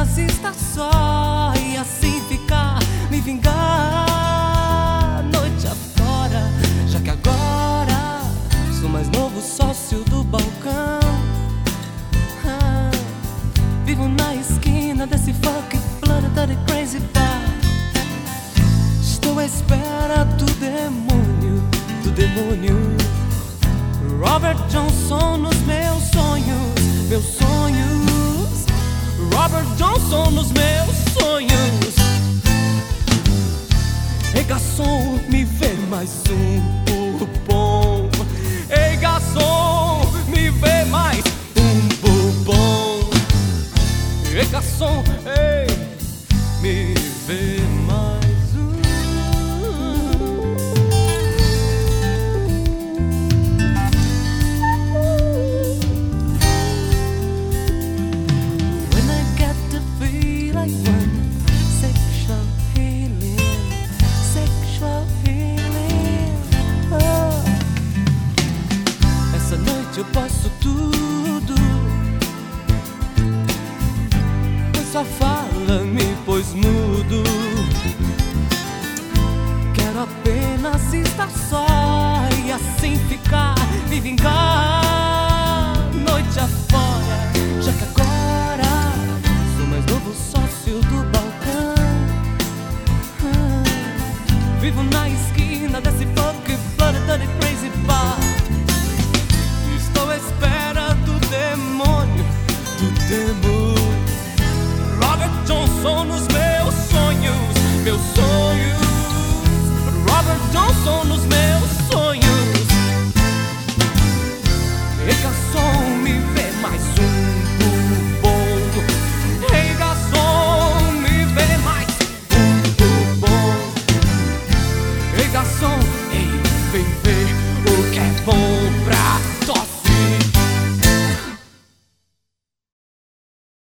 apenas estar só e assim ficar, me vingar noite afora, já que agora sou mais novo sócio do balcão. Vivo na esquina desse funk bloody crazy bar. Estou à espera do demônio, do demônio. Robert Johnson nos meus sonhos, meus sonhos. Robert Johnson nos meus sonhos. Ei garçom, me vê mais um bourbon. Ei garçom, me vê mais um bourbon. Ei garçom, ei, me vê mais um. When I get to feel like one, sexual healing, sexual healing. Oh. Essa noite eu posso tudo, só fala, me pôs mudo. Quero apenas estar só e assim ficar, me vingar.